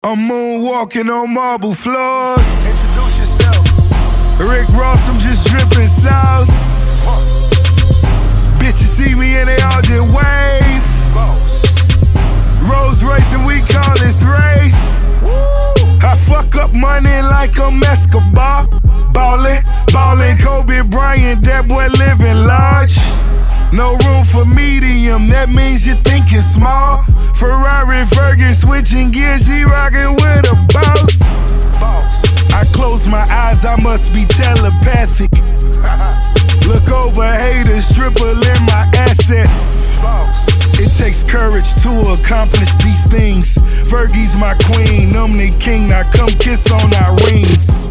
I'm moonwalking on marble floors. Introduce yourself. Rick Ross, I'm just dripping sauce. Bitches see me and they all just wave. Boss. Rolls Royce and we call this rave. I fuck up money like I'm Escobar. Ballin', Kobe Bryant, that boy living large. No room for medium, that means you're thinking small. Ferrari, Fergie, switching gears, she rockin' with a boss. I close my eyes, I must be telepathic. Look over haters, triple in my assets. It takes courage to accomplish these things. Fergie's my queen, I'm the king, now come kiss on our rings.